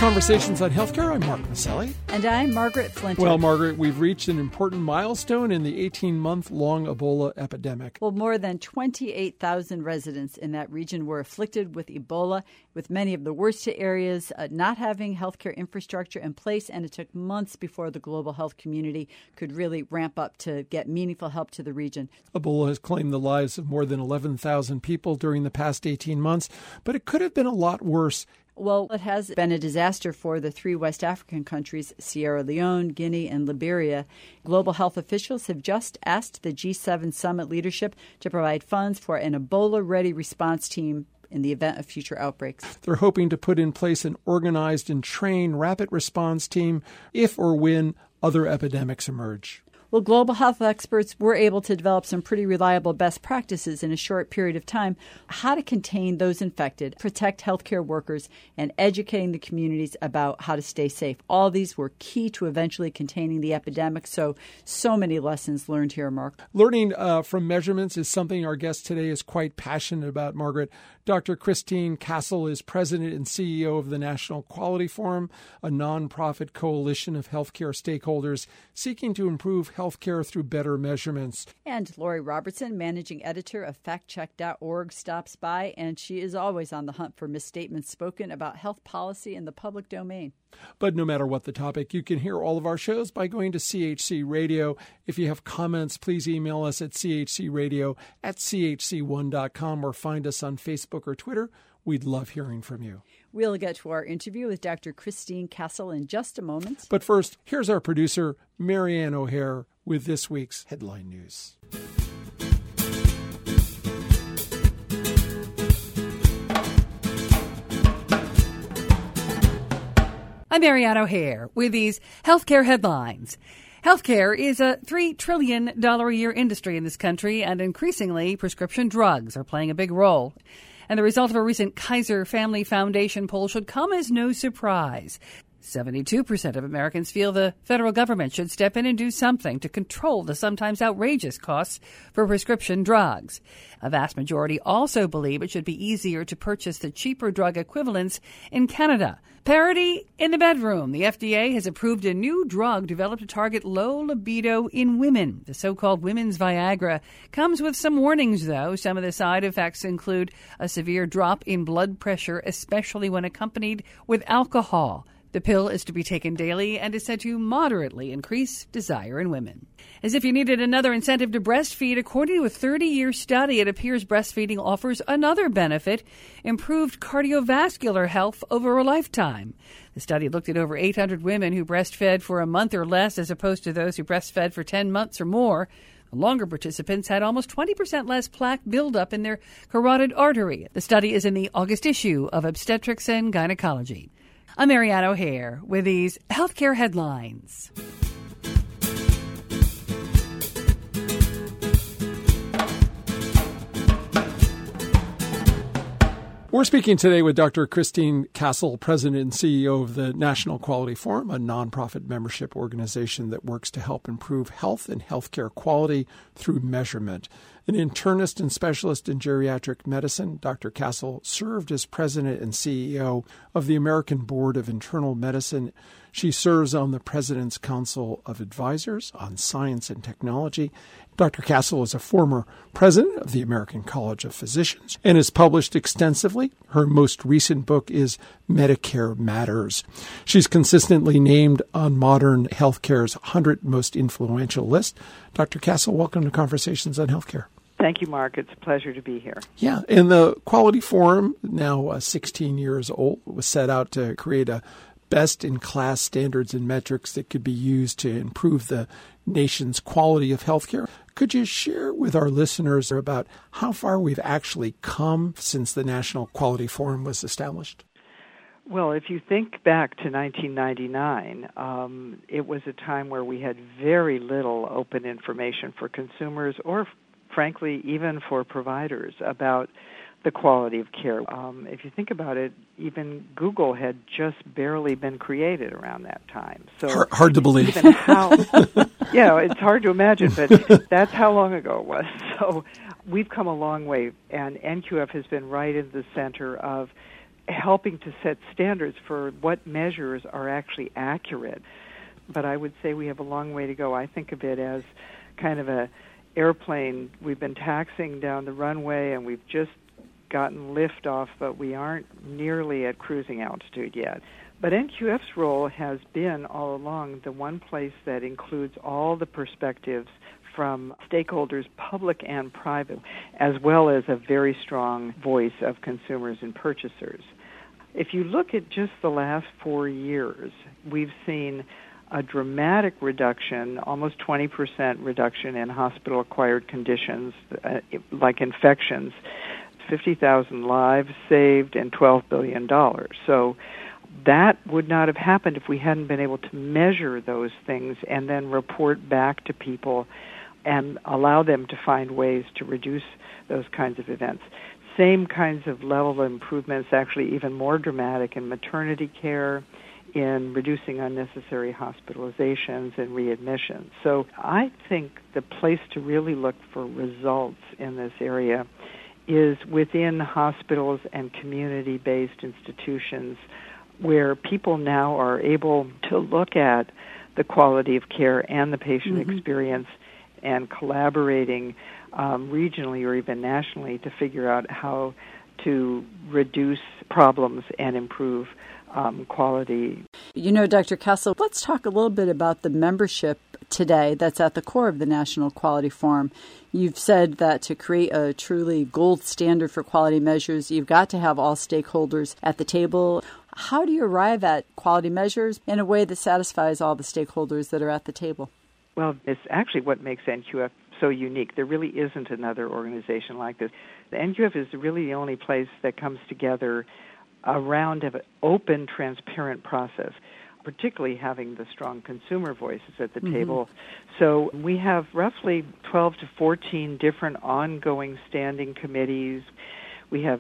Conversations on Healthcare. I'm Mark Maselli. And I'm Margaret Flinter. Well, Margaret, we've reached an important milestone in the 18-month-long Ebola epidemic. Well, more than 28,000 residents in that region were afflicted with Ebola, with many of the worst hit areas not having healthcare infrastructure in place, and it took months before the global health community could really ramp up to get meaningful help to the region. Ebola has claimed the lives of more than 11,000 people during the past 18 months, but it could have been a lot worse. Well, it has been a disaster for the three West African countries, Sierra Leone, Guinea, and Liberia. Global health officials have just asked the G7 summit leadership to provide funds for an Ebola-ready response team in the event of future outbreaks. They're hoping to put in place an organized and trained rapid response team if or when other epidemics emerge. Well, global health experts were able to develop some pretty reliable best practices in a short period of time, how to contain those infected, protect healthcare workers, and educating the communities about how to stay safe. All these were key to eventually containing the epidemic. So many lessons learned here, Mark. Learning from measurements is something our guest today is quite passionate about, Margaret. Dr. Christine Cassel is president and CEO of the National Quality Forum, a nonprofit coalition of healthcare stakeholders seeking to improve healthcare through better measurements. And Lori Robertson, managing editor of factcheck.org, stops by, and she is always on the hunt for misstatements spoken about health policy in the public domain. But no matter what the topic, you can hear all of our shows by going to CHC Radio. If you have comments, please email us at chcradio@chc1.com or find us on Facebook or Twitter. We'd love hearing from you. We'll get to our interview with Dr. Christine Cassel in just a moment. But first, here's our producer, Marianne O'Hare, with this week's headline news. I'm Marianne O'Hare with these healthcare headlines. Healthcare is a $3 trillion a year industry in this country, and increasingly prescription drugs are playing a big role. And the result of a recent Kaiser Family Foundation poll should come as no surprise. 72% of Americans feel the federal government should step in and do something to control the sometimes outrageous costs for prescription drugs. A vast majority also believe it should be easier to purchase the cheaper drug equivalents in Canada. Parity in the bedroom. The FDA has approved a new drug developed to target low libido in women. The so-called women's Viagra comes with some warnings, though. Some of the side effects include a severe drop in blood pressure, especially when accompanied with alcohol. The pill is to be taken daily and is said to moderately increase desire in women. As if you needed another incentive to breastfeed, according to a 30-year study, it appears breastfeeding offers another benefit, improved cardiovascular health over a lifetime. The study looked at over 800 women who breastfed for a month or less as opposed to those who breastfed for 10 months or more. The longer participants had almost 20% less plaque buildup in their carotid artery. The study is in the August issue of Obstetrics and Gynecology. I'm Marianne O'Hare with these healthcare headlines. We're speaking today with Dr. Christine Cassel, president and CEO of the National Quality Forum, a nonprofit membership organization that works to help improve health and healthcare quality through measurement. An internist and specialist in geriatric medicine, Dr. Cassel served as president and CEO of the American Board of Internal Medicine. She serves on the President's Council of Advisors on Science and Technology. Dr. Cassel is a former president of the American College of Physicians and has published extensively. Her most recent book is Medicare Matters. She's consistently named on Modern Healthcare's 100 Most Influential list. Dr. Cassel, welcome to Conversations on Healthcare. Thank you, Mark. It's a pleasure to be here. Yeah, and the Quality Forum, now 16 years old, was set out to create a best-in-class standards and metrics that could be used to improve the nation's quality of healthcare. Could you share with our listeners about how far we've actually come since the National Quality Forum was established? Well, if you think back to 1999, it was a time where we had very little open information for consumers or, frankly, even for providers about the quality of care. If you think about it, even Google had just barely been created around that time. So hard to believe. Yeah, it's hard to imagine, but that's how long ago it was. So we've come a long way, and NQF has been right in the center of helping to set standards for what measures are actually accurate. But I would say we have a long way to go. I think of it as kind of a airplane. We've been taxiing down the runway and we've just gotten liftoff, but we aren't nearly at cruising altitude yet. But NQF's role has been all along the one place that includes all the perspectives from stakeholders, public and private, as well as a very strong voice of consumers and purchasers. If you look at just the last 4 years, we've seen a dramatic reduction, almost 20% reduction in hospital-acquired conditions like infections, 50,000 lives saved, and $12 billion. So that would not have happened if we hadn't been able to measure those things and then report back to people and allow them to find ways to reduce those kinds of events. Same kinds of level of improvements, actually even more dramatic in maternity care, in reducing unnecessary hospitalizations and readmissions. So I think the place to really look for results in this area is within hospitals and community-based institutions where people now are able to look at the quality of care and the patient experience and collaborating regionally or even nationally to figure out how to reduce problems and improve quality. You know, Dr. Castle, let's talk a little bit about the membership today that's at the core of the National Quality Forum. You've said that to create a truly gold standard for quality measures, you've got to have all stakeholders at the table. How do you arrive at quality measures in a way that satisfies all the stakeholders that are at the table? Well, it's actually what makes NQF so unique. There really isn't another organization like this. The NQF is really the only place that comes together around an open, transparent process, particularly having the strong consumer voices at the table. So we have roughly 12 to 14 different ongoing standing committees. We have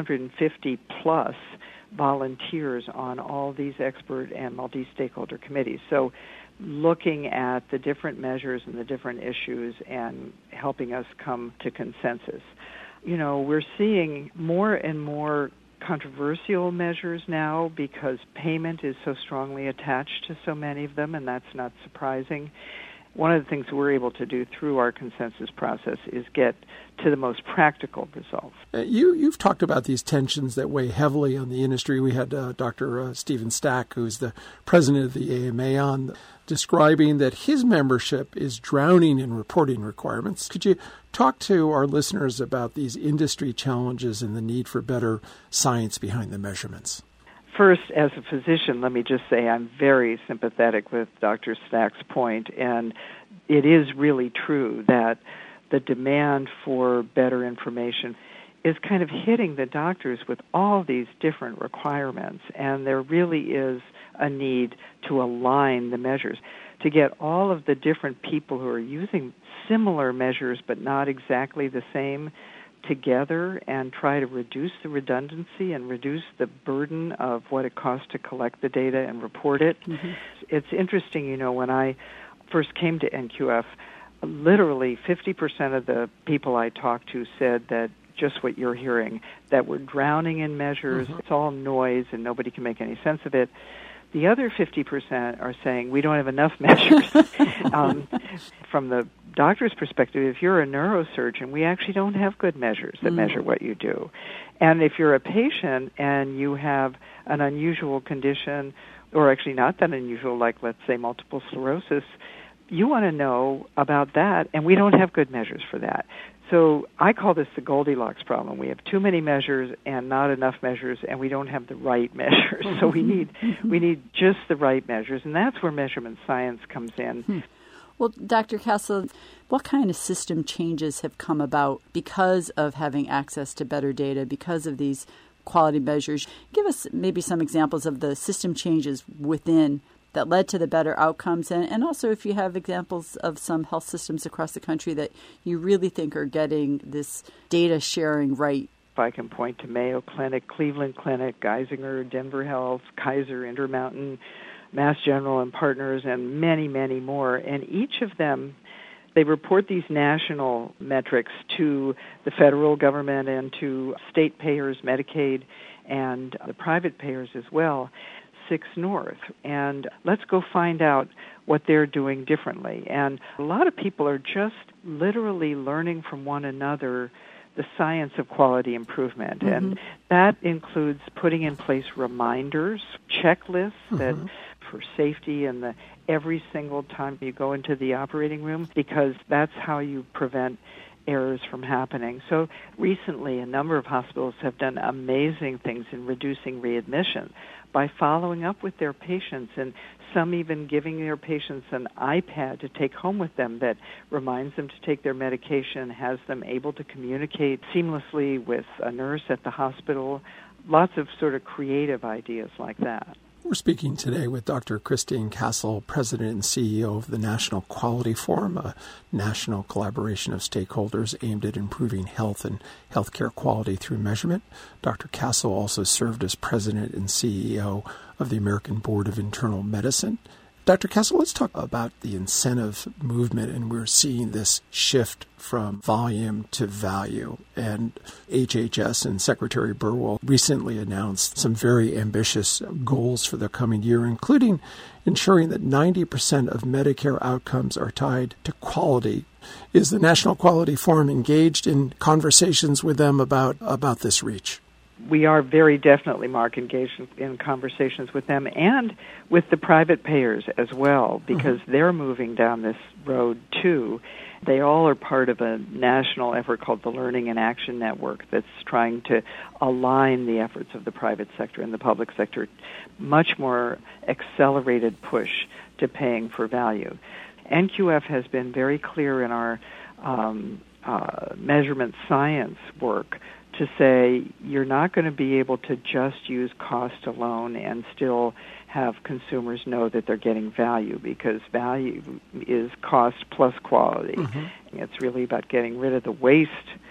850 plus volunteers on all these expert and multi-stakeholder committees. So looking at the different measures and the different issues and helping us come to consensus. You know, we're seeing more and more controversial measures now because payment is so strongly attached to so many of them, and that's not surprising. One of the things we're able to do through our consensus process is get to the most practical results. You've talked about these tensions that weigh heavily on the industry. We had Dr. Stephen Stack, who's the president of the AMA, on describing that his membership is drowning in reporting requirements. Could you talk to our listeners about these industry challenges and the need for better science behind the measurements? First, as a physician, let me just say I'm very sympathetic with Dr. Stack's point, and it is really true that the demand for better information is kind of hitting the doctors with all these different requirements, and there really is a need to align the measures, to get all of the different people who are using similar measures but not exactly the same together and try to reduce the redundancy and reduce the burden of what it costs to collect the data and report it. It's interesting, you know, when I first came to NQF, literally 50% of the people I talked to said that just what you're hearing, that we're drowning in measures, it's all noise and nobody can make any sense of it. The other 50% are saying we don't have enough measures. From the doctor's perspective, if you're a neurosurgeon, we actually don't have good measures that measure what you do. And if you're a patient and you have an unusual condition, or actually not that unusual, like let's say multiple sclerosis, you want to know about that, and we don't have good measures for that. So I call this the Goldilocks problem. We have too many measures and not enough measures, and we don't have the right measures. So we need just the right measures, and that's where measurement science comes in. Well, Dr. Castle, what kind of system changes have come about because of having access to better data, because of these quality measures? Give us maybe some examples of the system changes within that led to the better outcomes, and also if you have examples of some health systems across the country that you really think are getting this data sharing right. If I can point to Mayo Clinic, Cleveland Clinic, Geisinger, Denver Health, Kaiser, Intermountain, Mass General and Partners, and many, many more. And each of them They report these national metrics to the federal government and to state payers, Medicaid, and the private payers as well, 6 North. And let's go find out what they're doing differently. And a lot of people are just literally learning from one another the science of quality improvement. Mm-hmm. And that includes putting in place reminders, checklists that for safety and every single time you go into the operating room, because that's how you prevent errors from happening. So recently, a number of hospitals have done amazing things in reducing readmission by following up with their patients, and some even giving their patients an iPad to take home with them that reminds them to take their medication, has them able to communicate seamlessly with a nurse at the hospital. Lots of sort of creative ideas like that. We're speaking today with Dr. Christine Cassel, President and CEO of the National Quality Forum, a national collaboration of stakeholders aimed at improving health and healthcare quality through measurement. Dr. Cassel also served as President and CEO of the American Board of Internal Medicine. Dr. Cassel, let's talk about the incentive movement, and we're seeing this shift from volume to value. And HHS and Secretary Burwell recently announced some very ambitious goals for the coming year, including ensuring that 90% of Medicare outcomes are tied to quality. Is the National Quality Forum engaged in conversations with them about this reach? We are very definitely, Mark, engaged in conversations with them and with the private payers as well, because they're moving down this road too. They all are part of a national effort called the Learning and Action Network that's trying to align the efforts of the private sector and the public sector, much more accelerated push to paying for value. NQF has been very clear in our measurement science work to say you're not going to be able to just use cost alone and still have consumers know that they're getting value, because value is cost plus quality. It's really about getting rid of the waste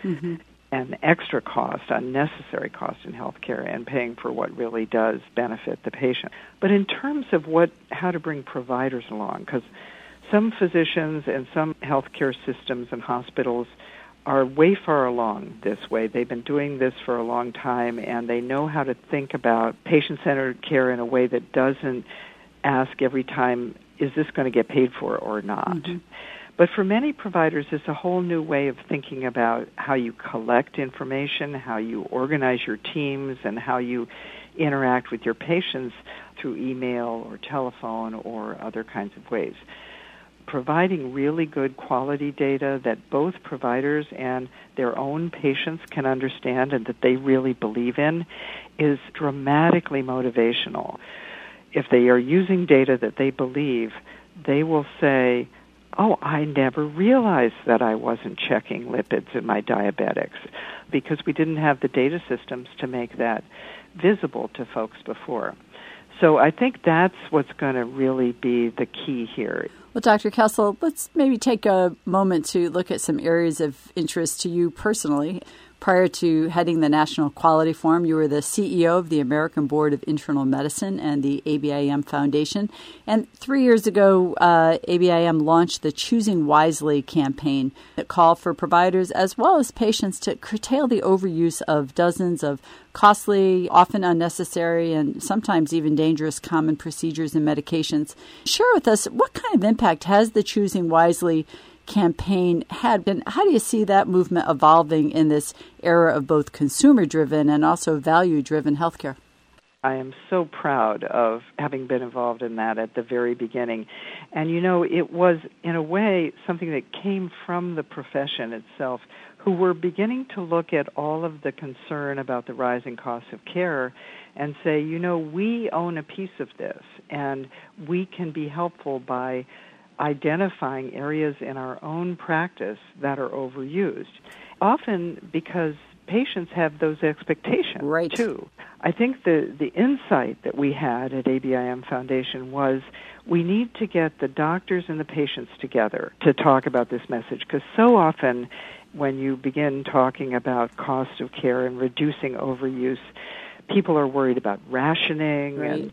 and extra cost, unnecessary cost in healthcare, and paying for what really does benefit the patient. But in terms of how to bring providers along, because some physicians and some healthcare systems and hospitals are way far along this way. They've been doing this for a long time, and they know how to think about patient-centered care in a way that doesn't ask every time, is this going to get paid for or not? But for many providers, it's a whole new way of thinking about how you collect information, how you organize your teams, and how you interact with your patients through email or telephone or other kinds of ways. Providing really good quality data that both providers and their own patients can understand and that they really believe in is dramatically motivational. If they are using data that they believe, they will say, oh, I never realized that I wasn't checking lipids in my diabetics, because we didn't have the data systems to make that visible to folks before. So I think that's what's going to really be the key here. Well, Dr. Cassel, let's maybe take a moment to look at some areas of interest to you personally. Prior to heading the National Quality Forum, you were the CEO of the American Board of Internal Medicine and the ABIM Foundation. And 3 years ago, ABIM launched the Choosing Wisely campaign that called for providers as well as patients to curtail the overuse of dozens of costly, often unnecessary, and sometimes even dangerous common procedures and medications. Share with us, what kind of impact has the Choosing Wisely campaign had, and how do you see that movement evolving in this era of both consumer-driven and also value-driven healthcare? I am so proud of having been involved in that at the very beginning. And, it was, in a way, something that came from the profession itself, who were beginning to look at all of the concern about the rising costs of care and say, we own a piece of this, and we can be helpful by identifying areas in our own practice that are overused, often because patients have those expectations too. I think the insight that we had at ABIM Foundation was we need to get the doctors and the patients together to talk about this message, because so often when you begin talking about cost of care and reducing overuse, people are worried about rationing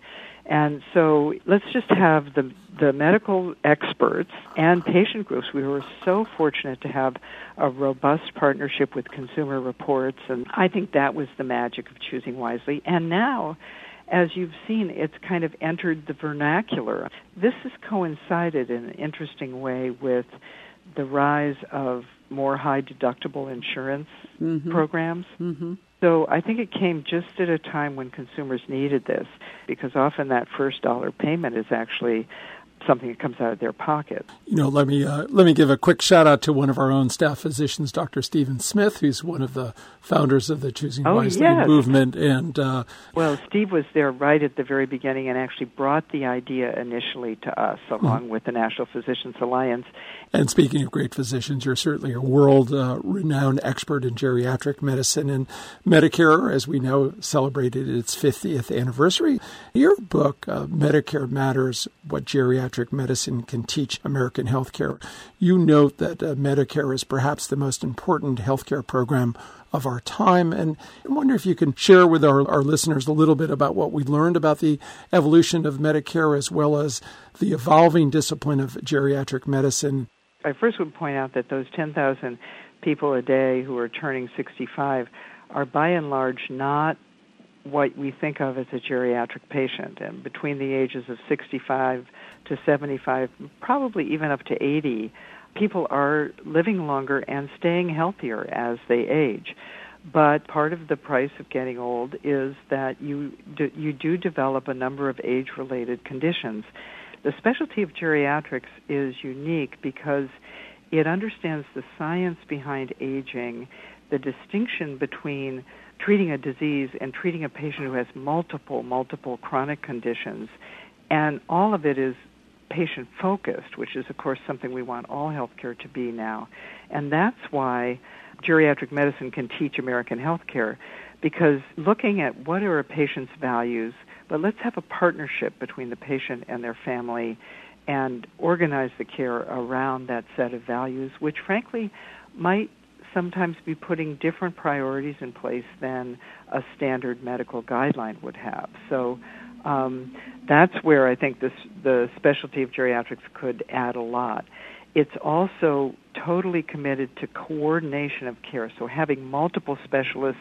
And so let's just have the medical experts and patient groups. We were so fortunate to have a robust partnership with Consumer Reports, and I think that was the magic of Choosing Wisely. And now, as you've seen, it's kind of entered the vernacular. This has coincided in an interesting way with the rise of more high-deductible insurance programs. Mm-hmm. So I think it came just at a time when consumers needed this, because often that first dollar payment is actually something that comes out of their pocket. Let me give a quick shout out to one of our own staff physicians, Dr. Stephen Smith, who's one of the founders of the Choosing Wisely movement. And well, Steve was there right at the very beginning and actually brought the idea initially to us, along with the National Physicians Alliance. And speaking of great physicians, you're certainly a world-renowned expert in geriatric medicine, and Medicare, as we know, celebrated its 50th anniversary. Your book, Medicare Matters, What Geriatric Medicine Can Teach American Healthcare, you note that Medicare is perhaps the most important healthcare program of our time. And I wonder if you can share with our listeners a little bit about what we learned about the evolution of Medicare, as well as the evolving discipline of geriatric medicine. I first would point out that those 10,000 people a day who are turning 65 are by and large not what we think of as a geriatric patient. And between the ages of 65 to 75, probably even up to 80, people are living longer and staying healthier as they age. But part of the price of getting old is that you do develop a number of age-related conditions. The specialty of geriatrics is unique because it understands the science behind aging, the distinction between treating a disease and treating a patient who has multiple chronic conditions. And all of it is patient-focused, which is, of course, something we want all healthcare to be now. And that's why geriatric medicine can teach American healthcare, because looking at what are a patient's values, but let's have a partnership between the patient and their family and organize the care around that set of values, which, frankly, might sometimes be putting different priorities in place than a standard medical guideline would have. So that's where I think the specialty of geriatrics could add a lot. It's also totally committed to coordination of care, so having multiple specialists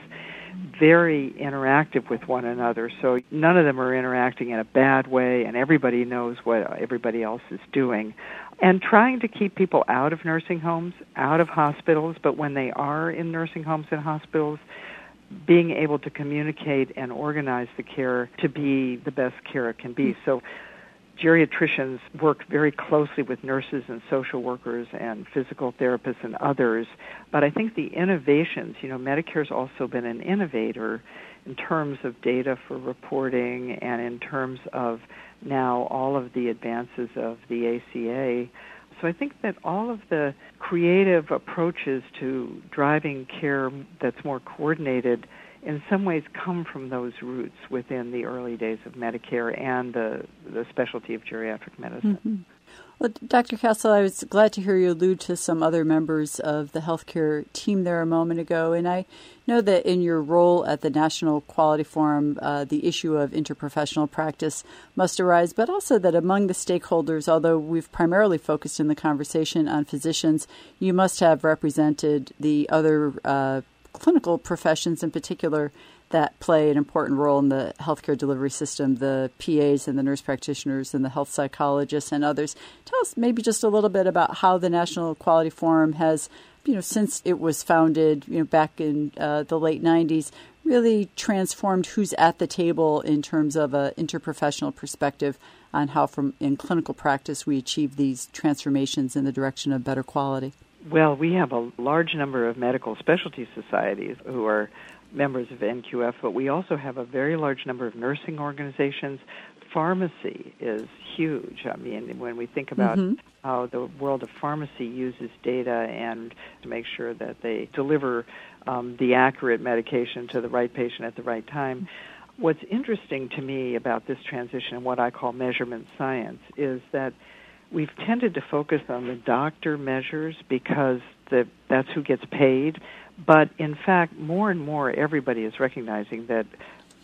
very interactive with one another, so none of them are interacting in a bad way and everybody knows what everybody else is doing. And trying to keep people out of nursing homes, out of hospitals, but when they are in nursing homes and hospitals, being able to communicate and organize the care to be the best care it can be. So geriatricians work very closely with nurses and social workers and physical therapists and others. But I think the innovations, Medicare's also been an innovator in terms of data for reporting and in terms of now all of the advances of the ACA. So I think that all of the creative approaches to driving care that's more coordinated in some ways come from those roots within the early days of Medicare and the specialty of geriatric medicine. Mm-hmm. Well, Dr. Castle, I was glad to hear you allude to some other members of the healthcare team there a moment ago. And I know that in your role at the National Quality Forum, the issue of interprofessional practice must arise, but also that among the stakeholders, although we've primarily focused in the conversation on physicians, you must have represented the other clinical professions in particular that play an important role in the healthcare delivery system, the PAs and the nurse practitioners and the health psychologists and others. Tell us maybe just a little bit about how the National Quality Forum has, since it was founded, back in the late 90s, really transformed who's at the table in terms of an interprofessional perspective on how in clinical practice we achieve these transformations in the direction of better quality. Well, we have a large number of medical specialty societies who are members of NQF, but we also have a very large number of nursing organizations. Pharmacy is huge. I mean, when we think about how the world of pharmacy uses data and to make sure that they deliver the accurate medication to the right patient at the right time, what's interesting to me about this transition and what I call measurement science is that we've tended to focus on the doctor measures because that's who gets paid. But in fact, more and more, everybody is recognizing that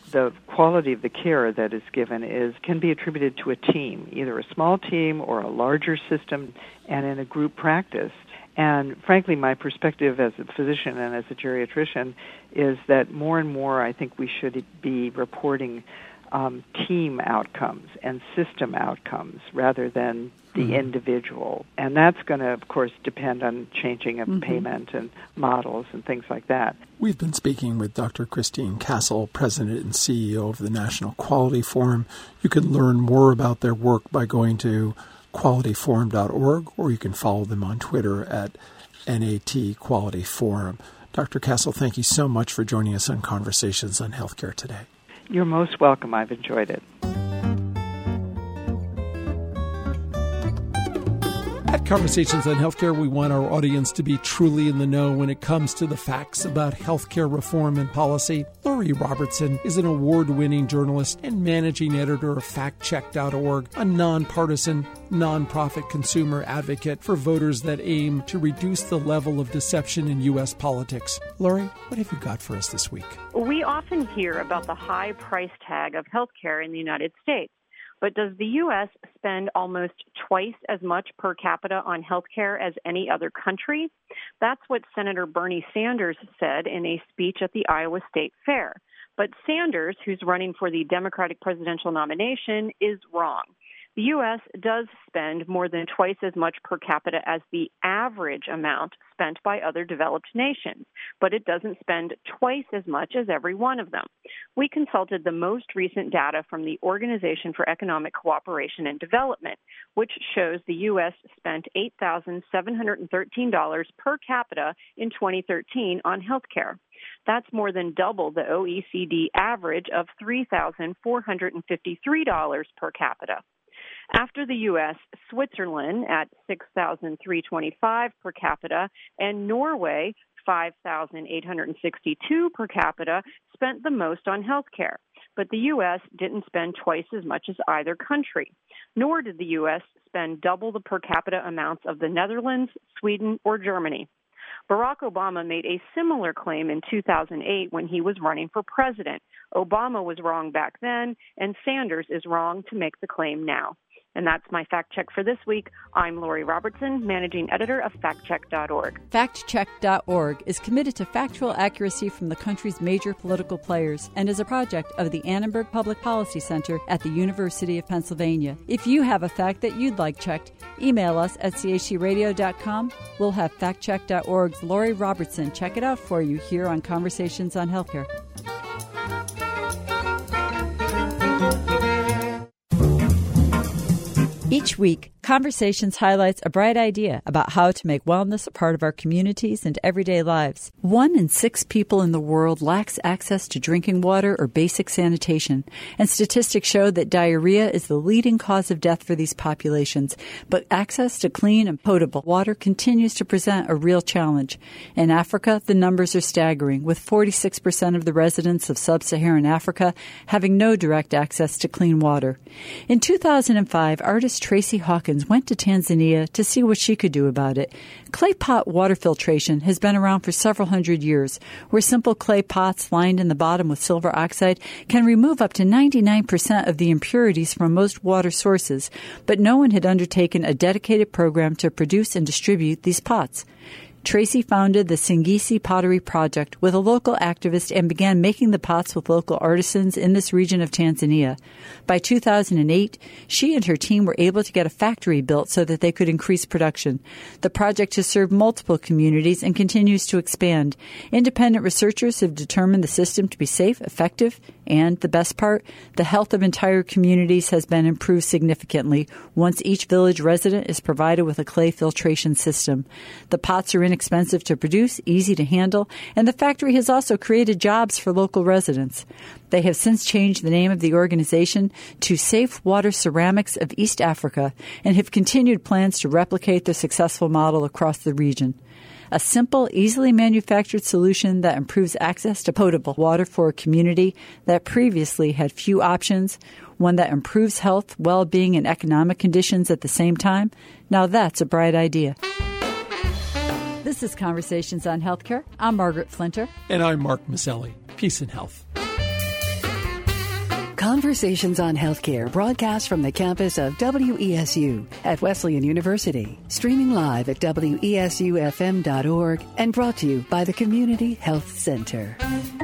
the quality of the care that is given can be attributed to a team, either a small team or a larger system, and in a group practice. And frankly, my perspective as a physician and as a geriatrician is that more and more I think we should be reporting team outcomes and system outcomes rather than the individual. And that's going to, of course, depend on changing of payment and models and things like that. We've been speaking with Dr. Christine Cassel, President and CEO of the National Quality Forum. You can learn more about their work by going to qualityforum.org, or you can follow them on Twitter at NAT Quality Forum. Dr. Cassel, thank you so much for joining us on Conversations on Healthcare today. You're most welcome. I've enjoyed it. At Conversations on Healthcare, we want our audience to be truly in the know when it comes to the facts about healthcare reform and policy. Lori Robertson is an award-winning journalist and managing editor of FactCheck.org, a nonpartisan, nonprofit consumer advocate for voters that aim to reduce the level of deception in U.S. politics. Lori, what have you got for us this week? We often hear about the high price tag of healthcare in the United States. But does the U.S. spend almost twice as much per capita on healthcare as any other country? That's what Senator Bernie Sanders said in a speech at the Iowa State Fair. But Sanders, who's running for the Democratic presidential nomination, is wrong. The U.S. does spend more than twice as much per capita as the average amount spent by other developed nations, but it doesn't spend twice as much as every one of them. We consulted the most recent data from the Organization for Economic Cooperation and Development, which shows the U.S. spent $8,713 per capita in 2013 on healthcare. That's more than double the OECD average of $3,453 per capita. After the U.S., Switzerland at $6,325 per capita and Norway, $5,862 per capita, spent the most on health care. But the U.S. didn't spend twice as much as either country, nor did the U.S. spend double the per capita amounts of the Netherlands, Sweden, or Germany. Barack Obama made a similar claim in 2008 when he was running for president. Obama was wrong back then, and Sanders is wrong to make the claim now. And that's my fact check for this week. I'm Lori Robertson, managing editor of FactCheck.org. FactCheck.org is committed to factual accuracy from the country's major political players and is a project of the Annenberg Public Policy Center at the University of Pennsylvania. If you have a fact that you'd like checked, email us at chcradio.com. We'll have FactCheck.org's Lori Robertson check it out for you here on Conversations on Healthcare. Each week, Conversations highlights a bright idea about how to make wellness a part of our communities and everyday lives. 1 in 6 people in the world lacks access to drinking water or basic sanitation, and statistics show that diarrhea is the leading cause of death for these populations. But access to clean and potable water continues to present a real challenge. In Africa, the numbers are staggering, with 46% of the residents of sub-Saharan Africa having no direct access to clean water. In 2005, artist Tracy Hawkins went to Tanzania to see what she could do about it. Clay pot water filtration has been around for several hundred years, where simple clay pots lined in the bottom with silver oxide can remove up to 99% of the impurities from most water sources, but no one had undertaken a dedicated program to produce and distribute these pots. Tracy founded the Singisi Pottery Project with a local activist and began making the pots with local artisans in this region of Tanzania. By 2008, she and her team were able to get a factory built so that they could increase production. The project has served multiple communities and continues to expand. Independent researchers have determined the system to be safe, effective, and, the best part, the health of entire communities has been improved significantly once each village resident is provided with a clay filtration system. The pots are inexpensive to produce, easy to handle, and the factory has also created jobs for local residents. They have since changed the name of the organization to Safe Water Ceramics of East Africa and have continued plans to replicate their successful model across the region. A simple, easily manufactured solution that improves access to potable water for a community that previously had few options, one that improves health, well-being, and economic conditions at the same time. Now that's a bright idea. This is Conversations on Healthcare. I'm Margaret Flinter. And I'm Mark Mazzelli. Peace and health. Conversations on Healthcare broadcast from the campus of WESU at Wesleyan University. Streaming live at WESUFM.org and brought to you by the Community Health Center.